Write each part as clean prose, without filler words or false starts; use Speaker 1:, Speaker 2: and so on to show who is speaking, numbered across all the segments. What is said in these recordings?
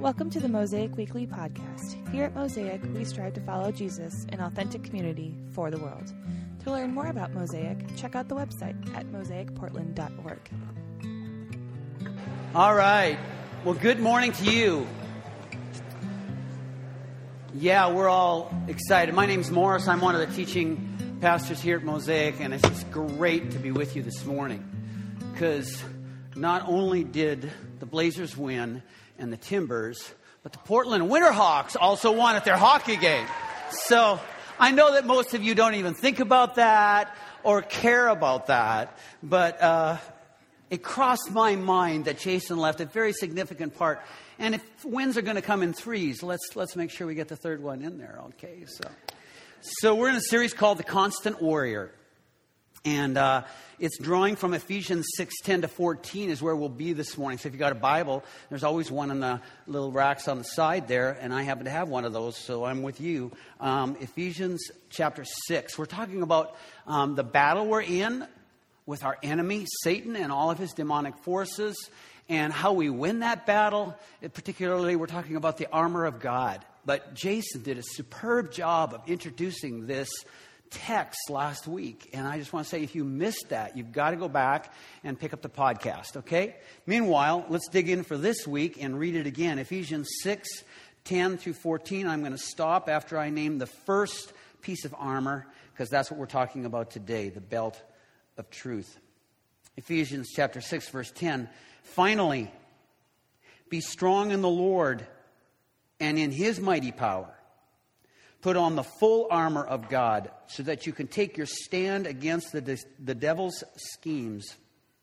Speaker 1: Welcome to the Mosaic Weekly Podcast. Here at Mosaic, we strive to follow Jesus in authentic community for the world. To learn more about Mosaic, check out the website at mosaicportland.org.
Speaker 2: All right. Well, good morning to you. Yeah, we're all excited. My name's Morris. I'm one of the teaching pastors here at Mosaic, and it's just great to be with you this morning because not only did the Blazers win and the Timbers, but the Portland Winterhawks also won at their hockey game. So I know that most of you don't even think about that or care about that, but it crossed my mind that Jason left a very significant part. And if wins are going to come in threes, let's make sure we get the third one in there. Okay, so we're in a series called The Constant Warrior. And it's drawing from Ephesians 6:10 to 14 is where we'll be this morning. So if you got a Bible, there's always one in the little racks on the side there. And I happen to have one of those, so I'm with you. Ephesians chapter 6. We're talking about the battle we're in with our enemy, Satan, and all of his demonic forces, and how we win that battle. Particularly, we're talking about the armor of God. But Jason did a superb job of introducing this text last week, and I just want to say, if you missed that, you've got to go back and pick up the podcast, okay? Meanwhile, let's dig in for this week and read it again. Ephesians 6:10 through 14. I'm going to stop after I name the first piece of armor, because that's what we're talking about today, the belt of truth. Ephesians chapter 6, verse 10. Finally, be strong in the Lord and in his mighty power. Put on the full armor of God so that you can take your stand against the devil's schemes.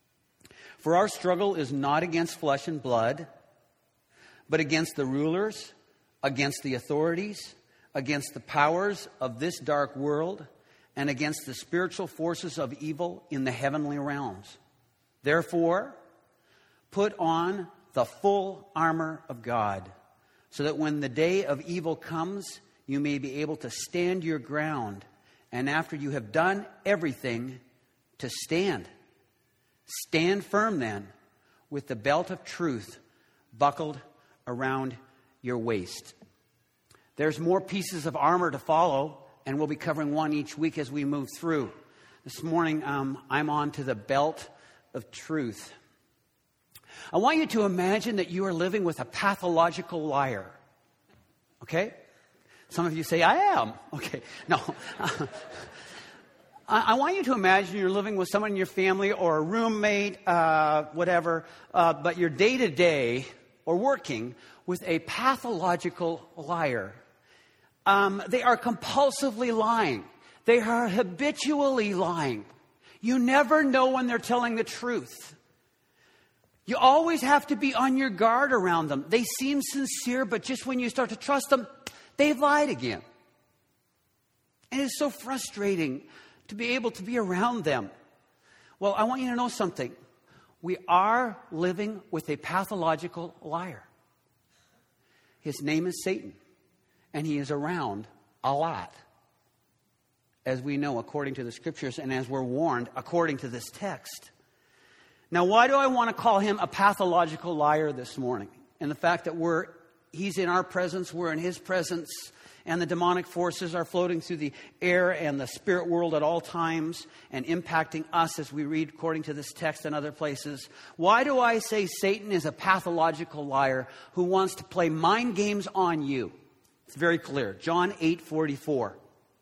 Speaker 2: For our struggle is not against flesh and blood, but against the rulers, against the authorities, against the powers of this dark world, and against the spiritual forces of evil in the heavenly realms. Therefore, put on the full armor of God, so that when the day of evil comes, you may be able to stand your ground, and after you have done everything, to stand. Stand firm then, with the belt of truth buckled around your waist. There's more pieces of armor to follow, and we'll be covering one each week as we move through. This morning, I'm on to the belt of truth. I want you to imagine that you are living with a pathological liar. Okay? Some of you say, I am. Okay, no. I want you to imagine you're living with someone in your family or a roommate, whatever, but you're day-to-day or working with a pathological liar. They are compulsively lying. They are habitually lying. You never know when they're telling the truth. You always have to be on your guard around them. They seem sincere, but just when you start to trust them, they've lied again. And it's so frustrating to be able to be around them. Well, I want you to know something. We are living with a pathological liar. His name is Satan, and he is around a lot, as we know according to the scriptures and as we're warned according to this text. Now, why do I want to call him a pathological liar this morning? And the fact that he's in our presence, we're in his presence, and the demonic forces are floating through the air and the spirit world at all times and impacting us as we read according to this text and other places. Why do I say Satan is a pathological liar who wants to play mind games on you? It's very clear. John 8:44.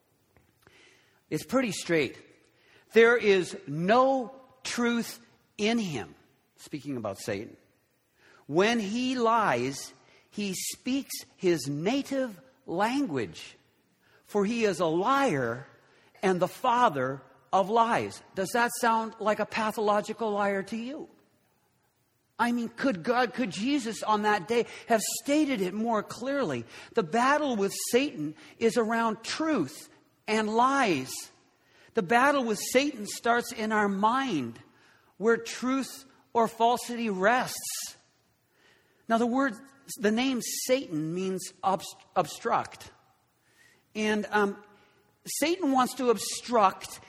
Speaker 2: It's pretty straight. There is no truth in him, speaking about Satan. When he lies, he speaks his native language, for he is a liar and the father of lies. Does that sound like a pathological liar to you? I mean, could Jesus on that day have stated it more clearly? The battle with Satan is around truth and lies. The battle with Satan starts in our mind, where truth or falsity rests. Now, the name Satan means obstruct. And Satan wants to obstruct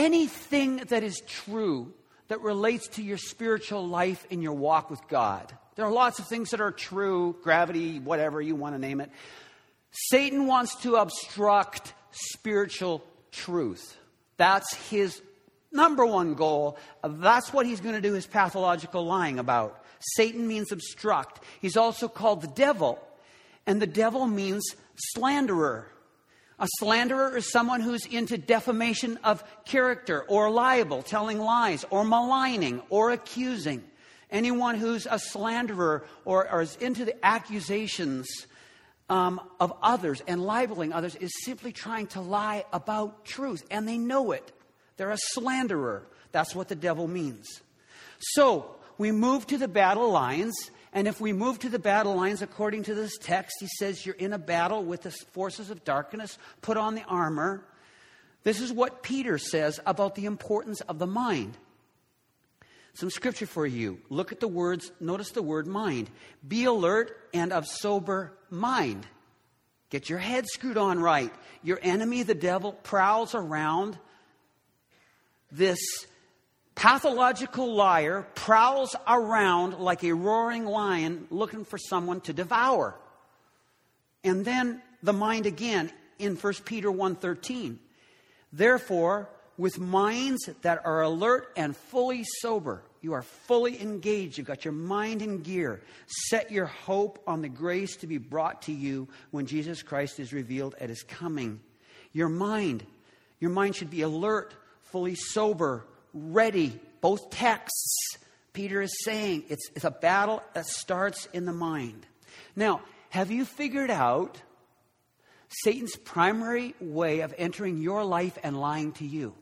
Speaker 2: anything that is true that relates to your spiritual life and your walk with God. There are lots of things that are true, gravity, whatever you want to name it. Satan wants to obstruct spiritual truth. That's his number one goal. That's what he's going to do his pathological lying about. Satan means obstruct. He's also called the devil. And the devil means slanderer. A slanderer is someone who's into defamation of character or libel, telling lies, or maligning, or accusing. Anyone who's a slanderer or is into the accusations of others and libeling others is simply trying to lie about truth. And they know it. They're a slanderer. That's what the devil means. So, we move to the battle lines. And if we move to the battle lines according to this text, he says you're in a battle with the forces of darkness. Put on the armor. This is what Peter says about the importance of the mind. Some scripture for you. Look at the words. Notice the word mind. Be alert and of sober mind. Get your head screwed on right. Your enemy, the devil, prowls around. This pathological liar prowls around like a roaring lion looking for someone to devour. And then the mind again in 1 Peter 1:13. Therefore, with minds that are alert and fully sober, you are fully engaged. You've got your mind in gear. Set your hope on the grace to be brought to you when Jesus Christ is revealed at his coming. Your mind should be alert, fully sober, ready. Both texts, Peter is saying it's a battle that starts in the mind. Now, have you figured out Satan's primary way of entering your life and lying to you?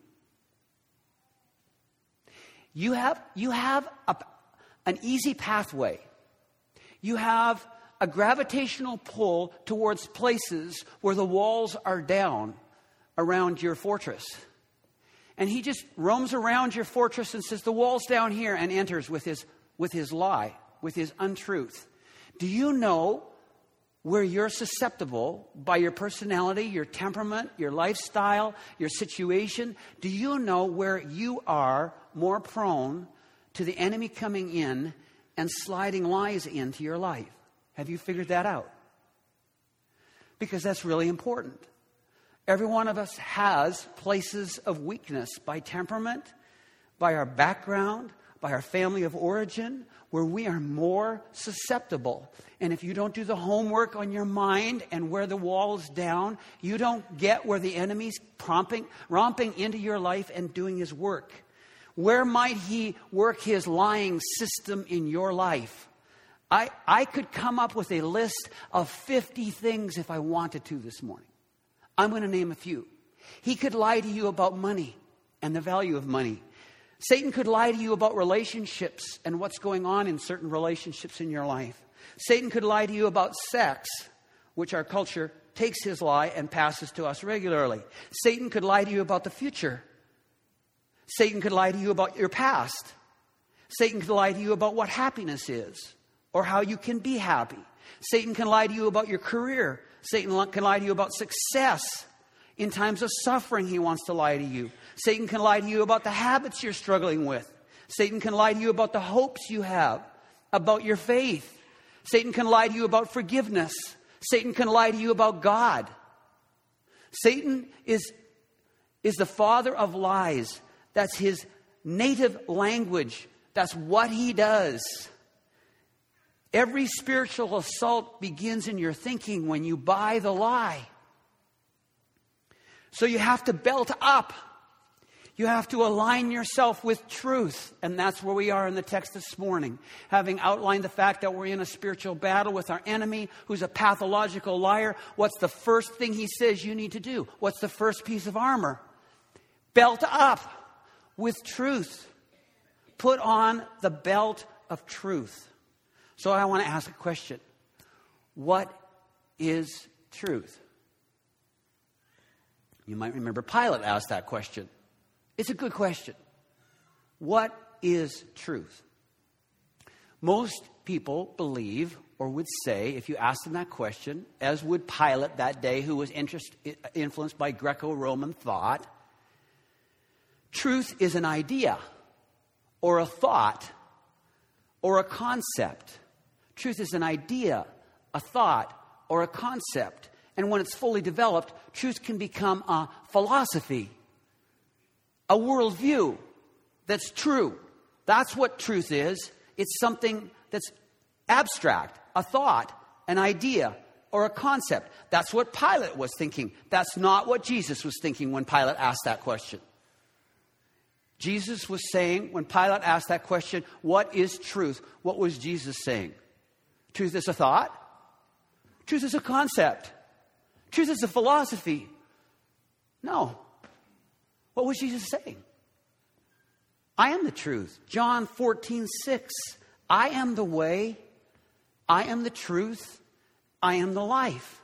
Speaker 2: You have an easy pathway. You have a gravitational pull towards places where the walls are down around your fortress. And he just roams around your fortress and says, the wall's down here, and enters with his lie, with his untruth. Do you know where you're susceptible by your personality, your temperament, your lifestyle, your situation? Do you know where you are more prone to the enemy coming in and sliding lies into your life? Have you figured that out? Because that's really important. Every one of us has places of weakness by temperament, by our background, by our family of origin, where we are more susceptible. And if you don't do the homework on your mind and where the wall is down, you don't get where the enemy's romping into your life and doing his work. Where might he work his lying system in your life? I could come up with a list of 50 things if I wanted to this morning. I'm going to name a few. He could lie to you about money and the value of money. Satan could lie to you about relationships and what's going on in certain relationships in your life. Satan could lie to you about sex, which our culture takes his lie and passes to us regularly. Satan could lie to you about the future. Satan could lie to you about your past. Satan could lie to you about what happiness is or how you can be happy. Satan can lie to you about your career. Satan can lie to you about success. In times of suffering, he wants to lie to you. Satan can lie to you about the habits you're struggling with. Satan can lie to you about the hopes you have, about your faith. Satan can lie to you about forgiveness. Satan can lie to you about God. Satan is the father of lies. That's his native language. That's what he does. Every spiritual assault begins in your thinking when you buy the lie. So you have to belt up. You have to align yourself with truth. And that's where we are in the text this morning. Having outlined the fact that we're in a spiritual battle with our enemy, who's a pathological liar, what's the first thing he says you need to do? What's the first piece of armor? Belt up with truth. Put on the belt of truth. So I want to ask a question. What is truth? You might remember Pilate asked that question. It's a good question. What is truth? Most people believe or would say, if you asked them that question, as would Pilate that day, who was influenced by Greco-Roman thought, truth is an idea or a thought or a concept. Truth is an idea, a thought, or a concept. And when it's fully developed, truth can become a philosophy, a worldview that's true. That's what truth is. It's something that's abstract, a thought, an idea, or a concept. That's what Pilate was thinking. That's not what Jesus was thinking when Pilate asked that question. Jesus was saying, when Pilate asked that question, what is truth? What was Jesus saying? Truth is a thought. Truth is a concept. Truth is a philosophy. No. What was Jesus saying? I am the truth. John 14:6. I am the way. I am the truth. I am the life.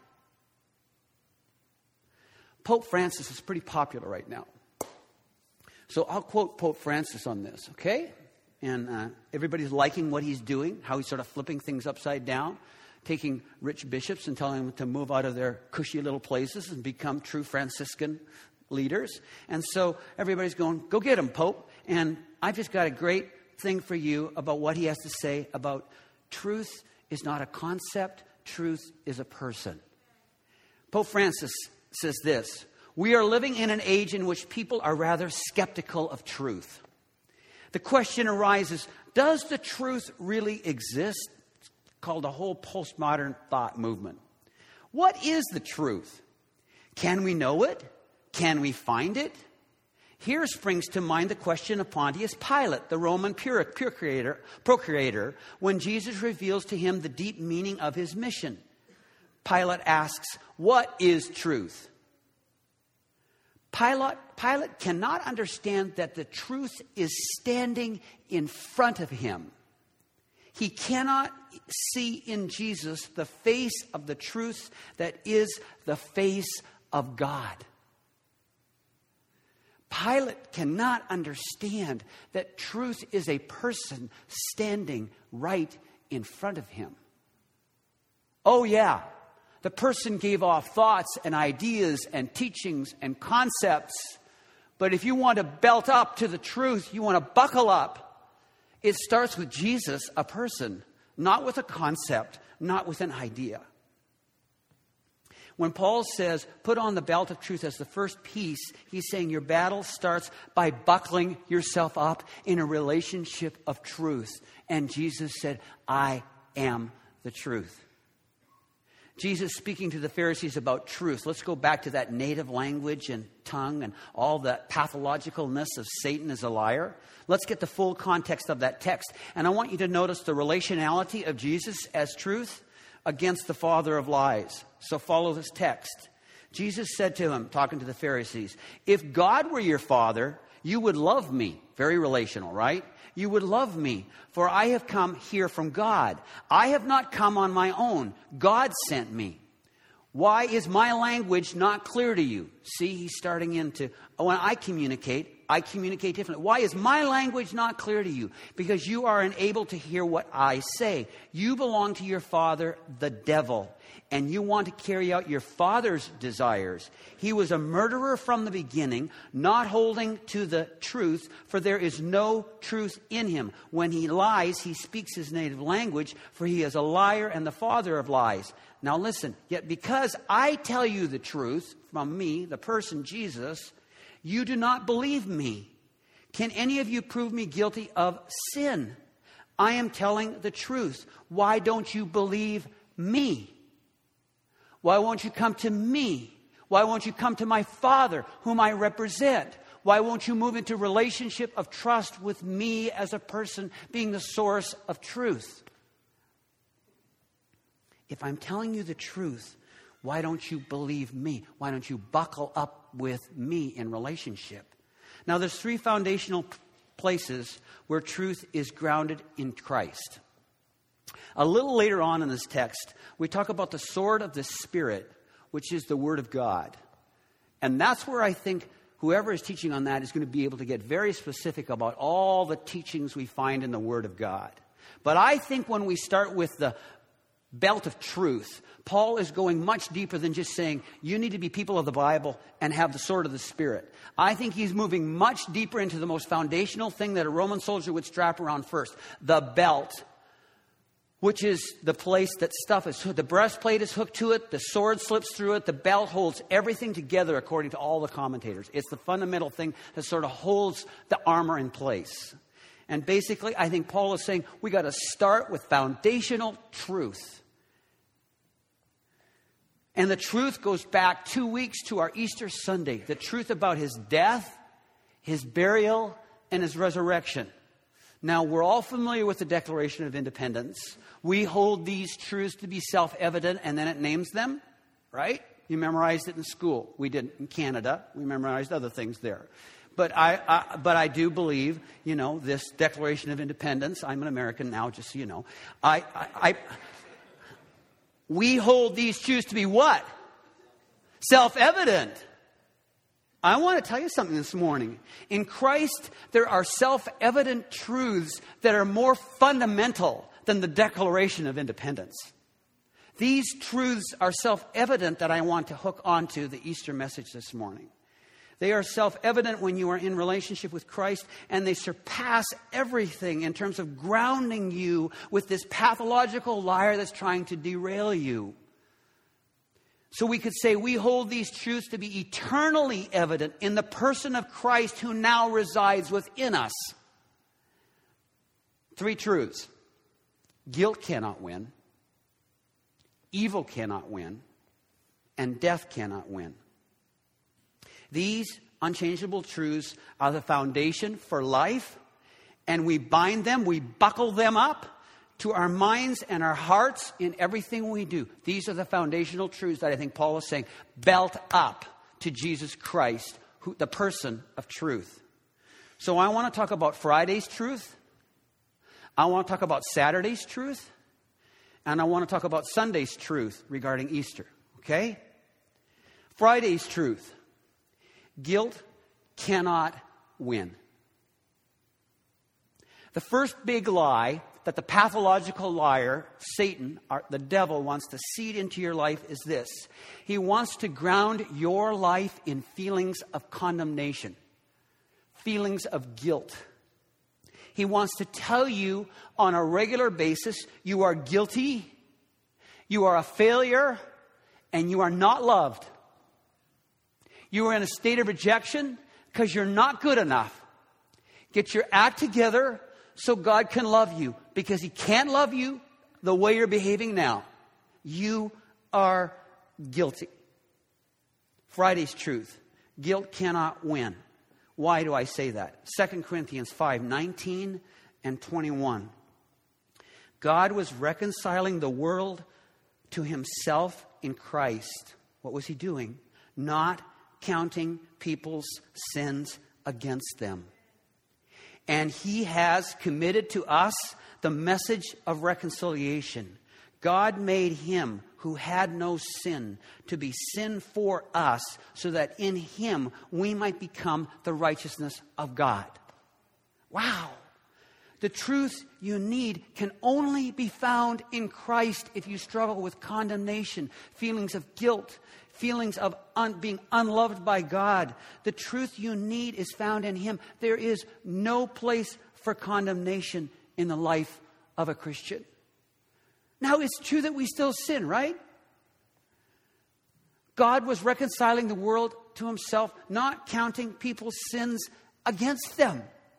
Speaker 2: Pope Francis is pretty popular right now. So I'll quote Pope Francis on this, okay? And everybody's liking what he's doing, how he's sort of flipping things upside down, taking rich bishops and telling them to move out of their cushy little places and become true Franciscan leaders. And so everybody's going, go get him, Pope. And I've just got a great thing for you about what he has to say about truth is not a concept, truth is a person. Pope Francis says this: we are living in an age in which people are rather skeptical of truth. The question arises, does the truth really exist? It's called a whole postmodern thought movement. What is the truth? Can we know it? Can we find it? Here springs to mind the question of Pontius Pilate, the Roman procurator, when Jesus reveals to him the deep meaning of his mission. Pilate asks, what is truth? Pilate cannot understand that the truth is standing in front of him. He cannot see in Jesus the face of the truth that is the face of God. Pilate cannot understand that truth is a person standing right in front of him. Oh yeah, the person gave off thoughts and ideas and teachings and concepts. But if you want to belt up to the truth, you want to buckle up, it starts with Jesus, a person, not with a concept, not with an idea. When Paul says, put on the belt of truth as the first piece, he's saying your battle starts by buckling yourself up in a relationship of truth. And Jesus said, I am the truth. Jesus speaking to the Pharisees about truth. Let's go back to that native language and tongue and all the pathologicalness of Satan as a liar. Let's get the full context of that text. And I want you to notice the relationality of Jesus as truth against the father of lies. So follow this text. Jesus said to him, talking to the Pharisees, if God were your father, you would love me. Very relational, right? You would love me, for I have come here from God. I have not come on my own. God sent me. Why is my language not clear to you? See, he's starting into, when I communicate differently. Why is my language not clear to you? Because you are unable to hear what I say. You belong to your father, the devil, and you want to carry out your father's desires. He was a murderer from the beginning, not holding to the truth, for there is no truth in him. When he lies, he speaks his native language, for he is a liar and the father of lies. Now listen, yet because I tell you the truth from me, the person Jesus, you do not believe me. Can any of you prove me guilty of sin? I am telling the truth. Why don't you believe me? Why won't you come to me? Why won't you come to my Father, whom I represent? Why won't you move into relationship of trust with me as a person being the source of truth? If I'm telling you the truth, why don't you believe me? Why don't you buckle up with me in relationship? Now, there's three foundational places where truth is grounded in Christ. A little later on in this text, we talk about the sword of the Spirit, which is the Word of God. And that's where I think whoever is teaching on that is going to be able to get very specific about all the teachings we find in the Word of God. But I think when we start with the belt of truth, Paul is going much deeper than just saying you need to be people of the Bible and have the sword of the Spirit. I think he's moving much deeper into the most foundational thing that a Roman soldier would strap around first, the belt which is the place that stuff is hooked. The breastplate is hooked to it. The sword slips through it. The belt holds everything together according to all the commentators. It's the fundamental thing that sort of holds the armor in place. And basically, I think Paul is saying we got to start with foundational truth. And the truth goes back 2 weeks to our Easter Sunday. The truth about his death, his burial, and his resurrection. Now, we're all familiar with the Declaration of Independence. We hold these truths to be self-evident, and then it names them, right? You memorized it in school. We did in Canada. We memorized other things there. But I do believe, this Declaration of Independence. I'm an American now, just so you know. We hold these truths to be what? Self-evident. I want to tell you something this morning. In Christ, there are self-evident truths that are more fundamental than the Declaration of Independence. These truths are self-evident that I want to hook onto the Easter message this morning. They are self-evident when you are in relationship with Christ, and they surpass everything in terms of grounding you with this pathological liar that's trying to derail you. So we could say we hold these truths to be eternally evident in the person of Christ who now resides within us. 3 truths. Guilt cannot win. Evil cannot win. And death cannot win. These unchangeable truths are the foundation for life, and we bind them, we buckle them up to our minds and our hearts in everything we do. These are the foundational truths that I think Paul is saying, belt up to Jesus Christ, the person of truth. So I want to talk about Friday's truth. I want to talk about Saturday's truth. And I want to talk about Sunday's truth regarding Easter. Okay? Friday's truth. Guilt cannot win. The first big lie that the pathological liar, Satan, the devil, wants to seed into your life is this. He wants to ground your life in feelings of condemnation, feelings of guilt. He wants to tell you on a regular basis, you are guilty, you are a failure, and you are not loved. You are in a state of rejection because you're not good enough. Get your act together so God can love you, because He can't love you the way you're behaving now. You are guilty. Friday's truth. Guilt cannot win. Why do I say that? 2 Corinthians 5:19 and 21. God was reconciling the world to Himself in Christ. What was He doing? Not counting people's sins against them. And He has committed to us the message of reconciliation. God made Him who had no sin to be sin for us, so that in Him we might become the righteousness of God. Wow. The truth you need can only be found in Christ if you struggle with condemnation, feelings of guilt, feelings of being unloved by God. The truth you need is found in Him. There is no place for condemnation in the life of a Christian. Now, it's true that we still sin, right? God was reconciling the world to Himself, not counting people's sins against them.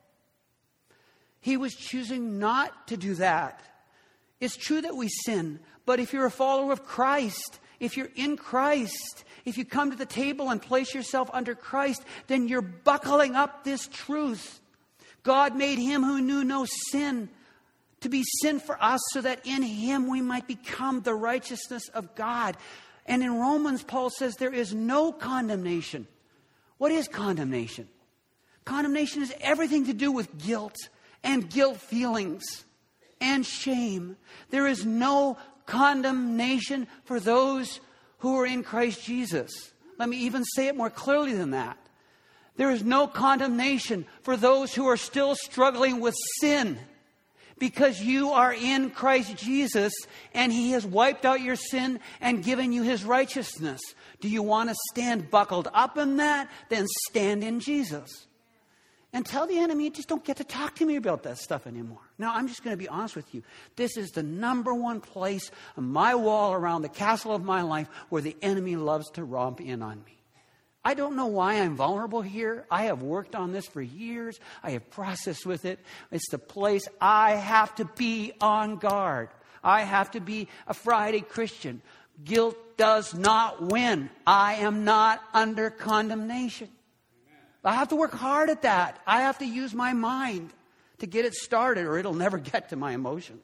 Speaker 2: He was choosing not to do that. It's true that we sin, but if you're a follower of Christ, if you're in Christ, if you come to the table and place yourself under Christ, then you're buckling up this truth. God made Him who knew no sin to be sin for us, so that in Him we might become the righteousness of God. And in Romans, Paul says there is no condemnation. What is condemnation? Condemnation is everything to do with guilt and guilt feelings and shame. There is no condemnation for those who are in Christ Jesus. Let me even say it more clearly than that. There is no condemnation for those who are still struggling with sin, because you are in Christ Jesus and He has wiped out your sin and given you His righteousness. Do you want to stand buckled up in that? Then stand in Jesus. And tell the enemy, you just don't get to talk to me about that stuff anymore. Now, I'm just going to be honest with you. This is the number one place on my wall around the castle of my life where the enemy loves to romp in on me. I don't know why I'm vulnerable here. I have worked on this for years. I have processed with it. It's the place I have to be on guard. I have to be a Friday Christian. Guilt does not win. I am not under condemnation. I have to work hard at that. I have to use my mind to get it started, or it'll never get to my emotions.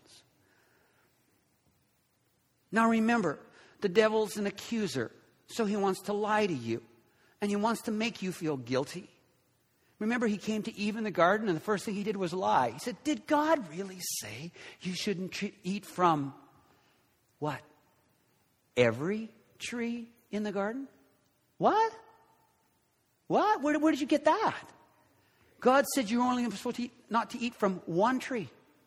Speaker 2: Now remember, the devil's an accuser, so he wants to lie to you, and he wants to make you feel guilty. Remember, he came to Eve in the garden, and the first thing he did was lie. He said, did God really say you shouldn't eat from what? Every tree in the garden? What? What? Where did you get that? God said you're only supposed to not to eat from one tree.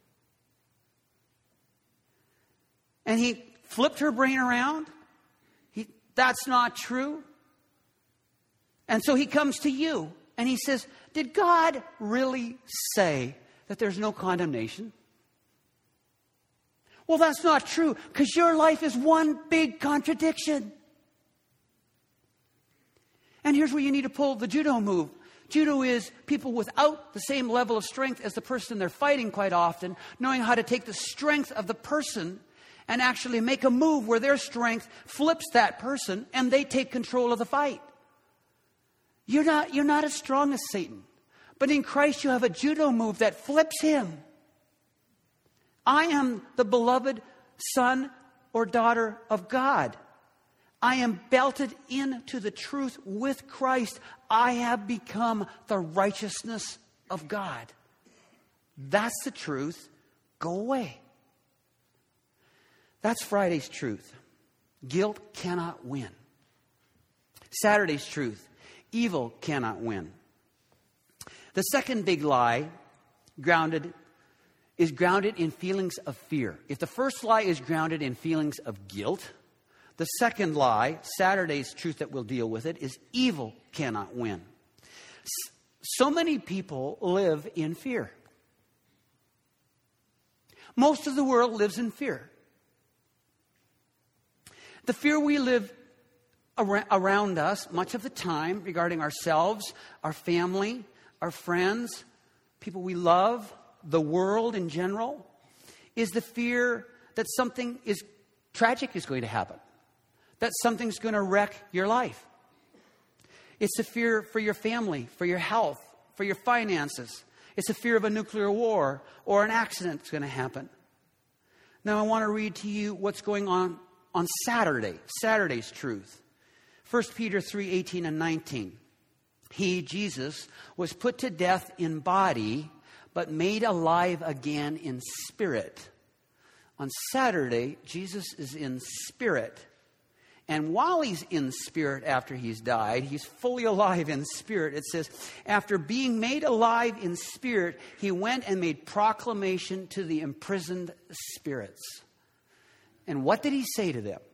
Speaker 2: And he flipped her brain around. That's not true. And so he comes to you and he says, did God really say that there's no condemnation? Well, that's not true, because your life is one big contradiction. And here's where you need to pull the judo move. Judo is people without the same level of strength as the person they're fighting quite often, knowing how to take the strength of the person and actually make a move where their strength flips that person and they take control of the fight. You're not as strong as Satan. But in Christ you have a judo move that flips him. I am the beloved son or daughter of God. I am belted into the truth with Christ. I have become the righteousness of God. That's the truth. Go away. That's Friday's truth. Guilt cannot win. Saturday's truth. Evil cannot win. The second big lie is grounded in feelings of fear. If the first lie is grounded in feelings of guilt, the second lie, Saturday's truth that we'll deal with it, is evil cannot win. So many people live in fear. Most of the world lives in fear. The fear we live around us much of the time regarding ourselves, our family, our friends, people we love, the world in general, is the fear that something tragic is going to happen. That something's going to wreck your life. It's a fear for your family, for your health, for your finances. It's a fear of a nuclear war or an accident that's going to happen. Now I want to read to you what's going on Saturday, Saturday's truth. 1 Peter 3:18 and 19. He, Jesus, was put to death in body, but made alive again in spirit. On Saturday, Jesus is in spirit. And while he's in spirit after he's died, he's fully alive in spirit. It says, after being made alive in spirit, he went and made proclamation to the imprisoned spirits. And what did he say to them?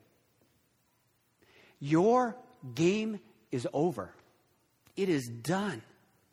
Speaker 2: Your game is over. It is done.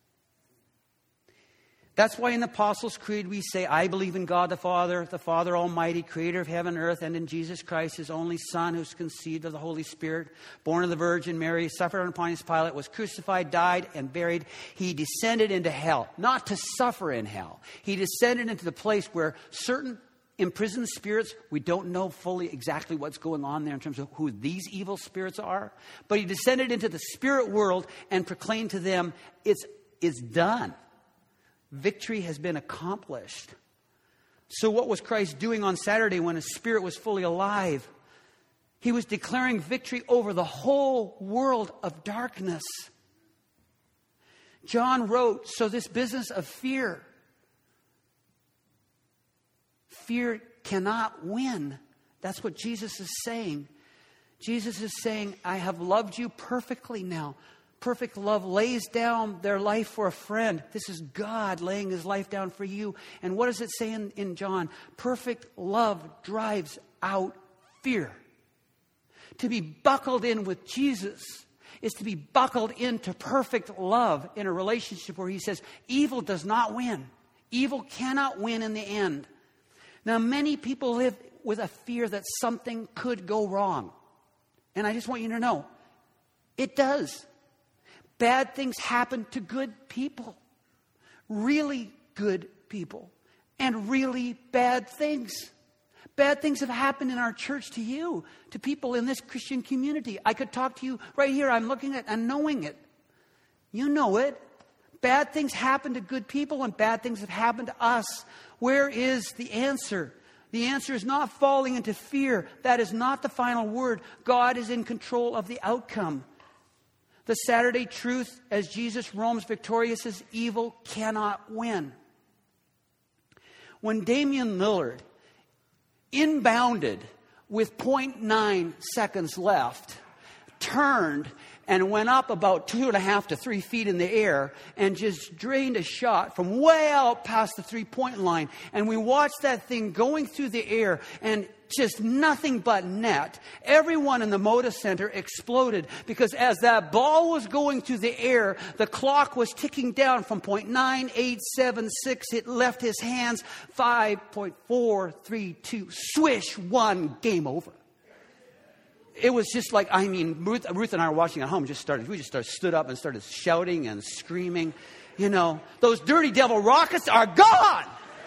Speaker 2: That's why in the Apostles' Creed we say, I believe in God the Father Almighty, creator of heaven and earth, and in Jesus Christ, his only Son, who's conceived of the Holy Spirit, born of the Virgin Mary, suffered under Pontius Pilate, was crucified, died, and buried. He descended into hell, not to suffer in hell. He descended into the place where certain imprisoned spirits, we don't know fully exactly what's going on there in terms of who these evil spirits are, but he descended into the spirit world and proclaimed to them, it's done. Victory has been accomplished. So what was Christ doing on Saturday when his spirit was fully alive? He was declaring victory over the whole world of darkness. John wrote, so this business of fear cannot win. That's what Jesus is saying. Jesus is saying, I have loved you perfectly now. Perfect love lays down their life for a friend. This is God laying his life down for you. And what does it say in John? Perfect love drives out fear. To be buckled in with Jesus is to be buckled into perfect love in a relationship where he says, evil does not win. Evil cannot win in the end. Now, many people live with a fear that something could go wrong. And I just want you to know, it does. Bad things happen to good people. Really good people. And really bad things. Bad things have happened in our church to you, to people in this Christian community. I could talk to you right here. I'm looking at and knowing it. You know it. Bad things happen to good people and bad things have happened to us. Where is the answer? The answer is not falling into fear. That is not the final word. God is in control of the outcome. The Saturday truth, as Jesus roams victorious, is evil cannot win. When Damian Lillard inbounded with 0.9 seconds left, turned and went up about 2.5 to 3 feet in the air and just drained a shot from way out past the 3-point line. And we watched that thing going through the air and just nothing but net. Everyone in the Moda Center exploded because as that ball was going through the air, the clock was ticking down from 0.9876. It left his hands 5.432. Swish, 1, game over. It was just like, Ruth and I were watching at home. We just stood up and started shouting and screaming. You know, those dirty devil Rockets are gone.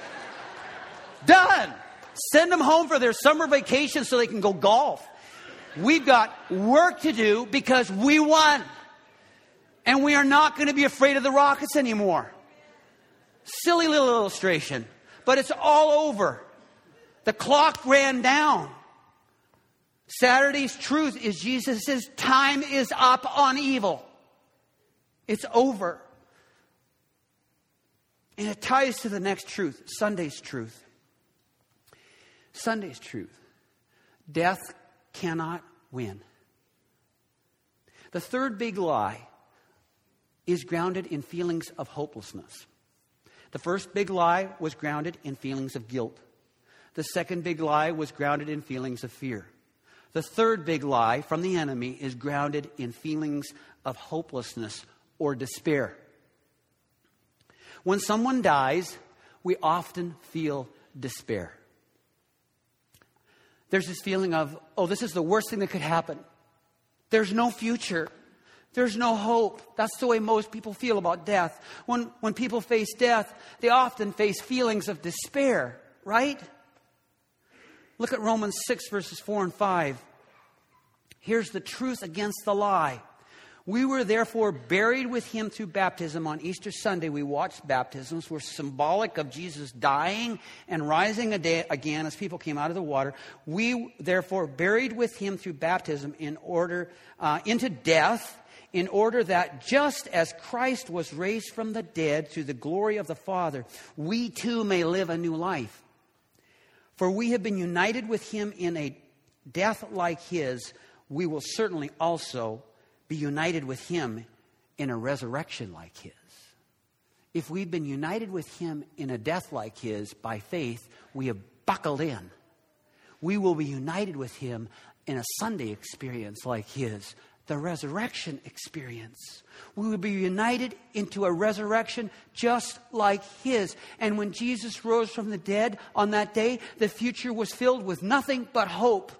Speaker 2: Done. Send them home for their summer vacation so they can go golf. We've got work to do because we won. And we are not going to be afraid of the Rockets anymore. Silly little illustration. But it's all over. The clock ran down. Saturday's truth is Jesus says time is up on evil. It's over. And it ties to the next truth, Sunday's truth. Sunday's truth. Death cannot win. The third big lie is grounded in feelings of hopelessness. The first big lie was grounded in feelings of guilt. The second big lie was grounded in feelings of fear. The third big lie from the enemy is grounded in feelings of hopelessness or despair. When someone dies, we often feel despair. There's this feeling of, this is the worst thing that could happen. There's no future. There's no hope. That's the way most people feel about death. When people face death, they often face feelings of despair, right? Look at Romans 6, verses 4 and 5. Here's the truth against the lie. We were therefore buried with him through baptism. On Easter Sunday, we watched baptisms. Were symbolic of Jesus dying and rising again as people came out of the water. We therefore buried with him through baptism into death, in order that just as Christ was raised from the dead through the glory of the Father, we too may live a new life. For we have been united with him in a death like his. We will certainly also be united with him in a resurrection like his. If we've been united with him in a death like his by faith, we have buckled in. We will be united with him in a Sunday experience like his, the resurrection experience. We will be united into a resurrection just like his. And when Jesus rose from the dead on that day, the future was filled with nothing but hope.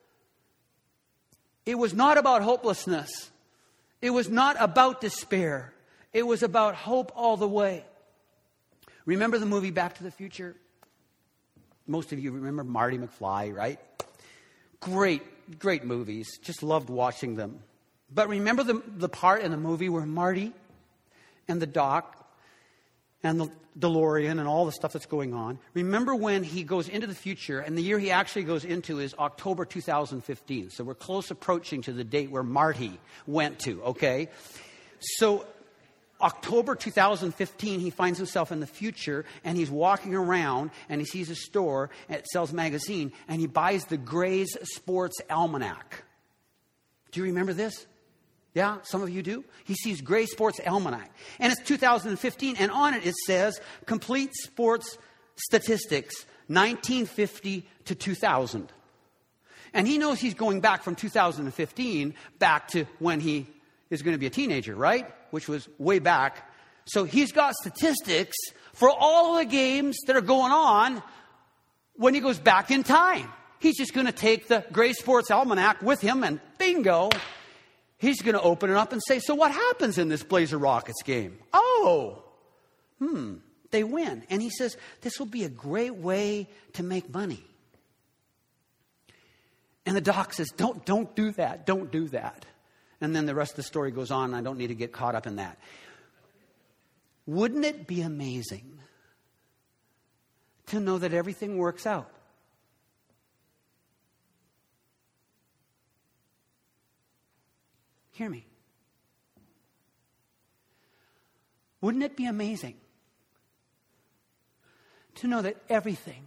Speaker 2: It was not about hopelessness. It was not about despair. It was about hope all the way. Remember the movie Back to the Future? Most of you remember Marty McFly, right? Great movies. Just loved watching them. But remember the part in the movie where Marty and the Doc and the DeLorean and all the stuff that's going on. Remember when he goes into the future, and the year he actually goes into is October 2015. So we're close approaching to the date where Marty went to, okay? So October 2015, he finds himself in the future, and he's walking around, and he sees a store that sells magazine, and he buys the Gray's Sports Almanac. Do you remember this? Yeah, some of you do. He sees Gray Sports Almanac. And it's 2015, and on it says, Complete Sports Statistics, 1950 to 2000. And he knows he's going back from 2015 back to when he is going to be a teenager, right? Which was way back. So he's got statistics for all of the games that are going on when he goes back in time. He's just going to take the Gray Sports Almanac with him and bingo, he's going to open it up and say, so what happens in this Blazer Rockets game? They win. And he says, this will be a great way to make money. And the doc says, don't do that. Don't do that. And then the rest of the story goes on. And I don't need to get caught up in that. Wouldn't it be amazing to know that everything works out? Hear me. Wouldn't it be amazing to know that everything,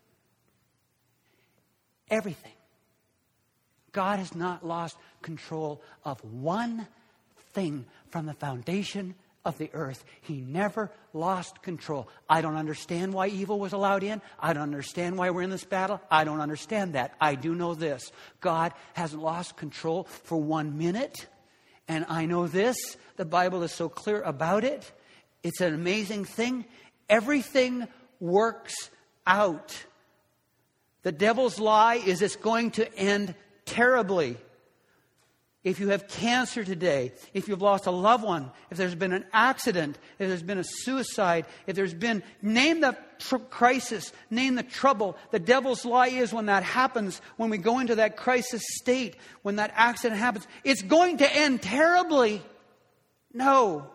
Speaker 2: God has not lost control of one thing from the foundation of the earth. He never lost control. I don't understand why evil was allowed in. I don't understand why we're in this battle. I don't understand that. I do know this. God hasn't lost control for 1 minute. And I know this. The Bible is so clear about it. It's an amazing thing. Everything works out. The devil's lie is it's going to end terribly. If you have cancer today, if you've lost a loved one, if there's been an accident, if there's been a suicide, if there's been, name the crisis, name the trouble. The devil's lie is when that happens, when we go into that crisis state, when that accident happens, it's going to end terribly. No.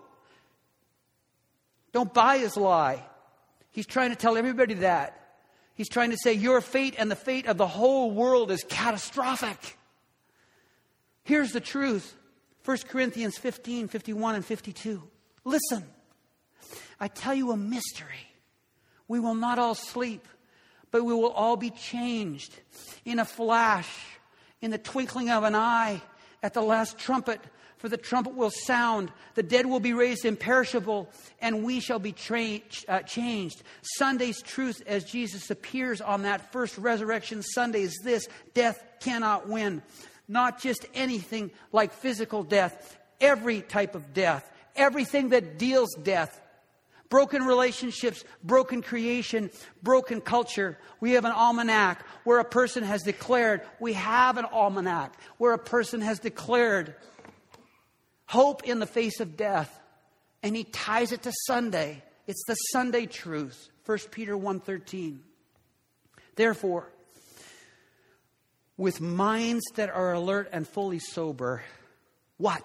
Speaker 2: Don't buy his lie. He's trying to tell everybody that. He's trying to say your fate and the fate of the whole world is catastrophic. Here's the truth. 1 Corinthians 15, 51 and 52. Listen, I tell you a mystery. We will not all sleep, but we will all be changed in a flash, in the twinkling of an eye, at the last trumpet. For the trumpet will sound, the dead will be raised imperishable, and we shall be changed. Sunday's truth as Jesus appears on that first resurrection Sunday is this: death cannot win. Not just anything like physical death, every type of death, everything that deals death. Broken relationships, broken creation, broken culture. We have an almanac where a person has declared, we have an almanac where a person has declared hope in the face of death. And he ties it to Sunday. It's the Sunday truth. 1 Peter 1:13. Therefore, with minds that are alert and fully sober, what?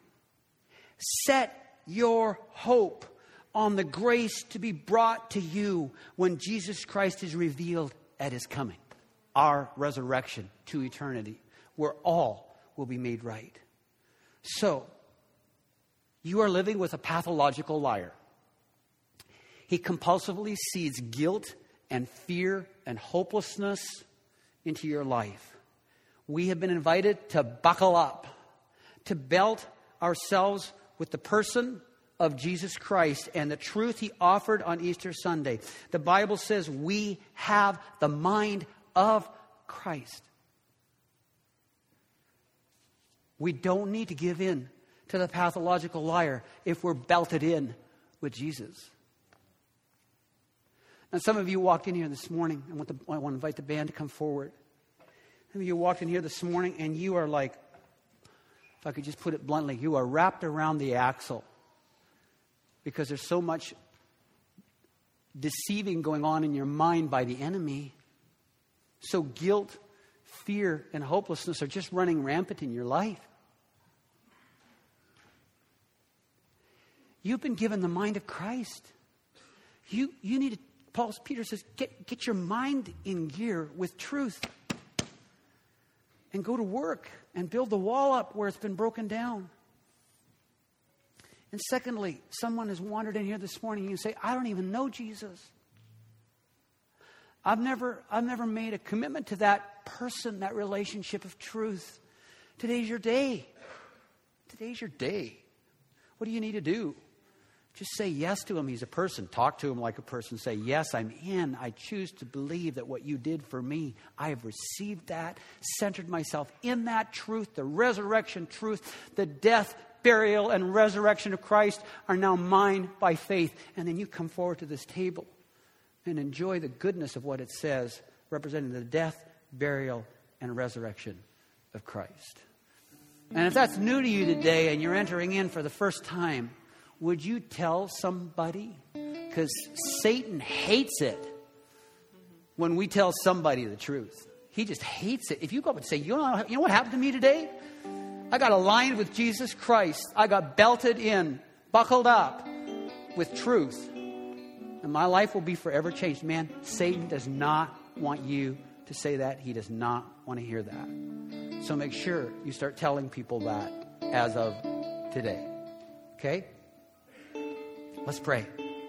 Speaker 2: Set your hope on the grace to be brought to you when Jesus Christ is revealed at his coming. Our resurrection to eternity, where all will be made right. So, you are living with a pathological liar. He compulsively seeds guilt and fear and hopelessness into your life. We have been invited to buckle up, to belt ourselves with the person of Jesus Christ and the truth he offered on Easter Sunday. The Bible says we have the mind of Christ. We don't need to give in to the pathological liar if we're belted in with Jesus. Now, some of you walked in here this morning. I want to invite the band to come forward. Some of you walked in here this morning and you are like, if I could just put it bluntly, you are wrapped around the axle because there's so much deceiving going on in your mind by the enemy. So guilt, fear, and hopelessness are just running rampant in your life. You've been given the mind of Christ. You need to, Peter says, get your mind in gear with truth. And go to work and build the wall up where it's been broken down. And secondly, someone has wandered in here this morning and you say, I don't even know Jesus. I've never made a commitment to that person, that relationship of truth. Today's your day. Today's your day. What do you need to do? Just say yes to him. He's a person. Talk to him like a person. Say, yes, I'm in. I choose to believe that what you did for me, I have received that, centered myself in that truth, the resurrection truth, the death, burial, and resurrection of Christ are now mine by faith. And then you come forward to this table and enjoy the goodness of what it says, representing the death, burial, and resurrection of Christ. And if that's new to you today and you're entering in for the first time, would you tell somebody? Because Satan hates it when we tell somebody the truth. He just hates it. If you go up and say, you know what happened to me today? I got aligned with Jesus Christ. I got belted in, buckled up with truth. And my life will be forever changed. Man, Satan does not want you to say that. He does not want to hear that. So make sure you start telling people that as of today. Okay? Let's pray.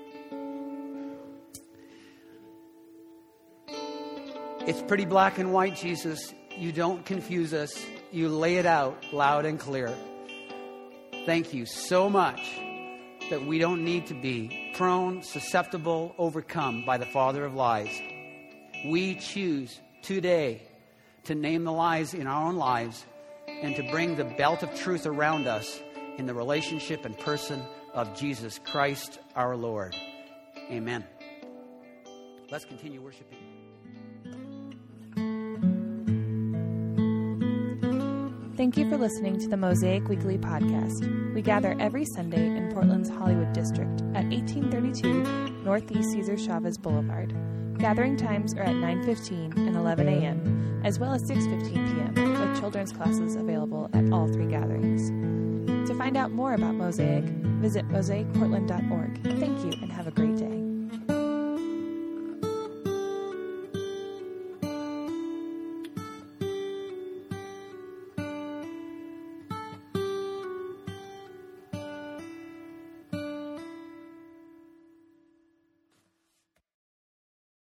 Speaker 2: It's pretty black and white, Jesus. You don't confuse us. You lay it out loud and clear. Thank you so much that we don't need to be prone, susceptible, overcome by the father of lies. We choose today to name the lies in our own lives and to bring the belt of truth around us in the relationship and person of Jesus Christ our Lord. Amen. Let's continue worshiping.
Speaker 1: Thank you for listening to the Mosaic Weekly Podcast. We gather every Sunday in Portland's Hollywood District at 1832 Northeast Cesar Chavez Boulevard. Gathering times are at 9:15 and 11 a.m., as well as 6:15 p.m., with children's classes available at all three gatherings. To find out more about Mosaic, visit mosaicportland.org. Thank you and have a great day.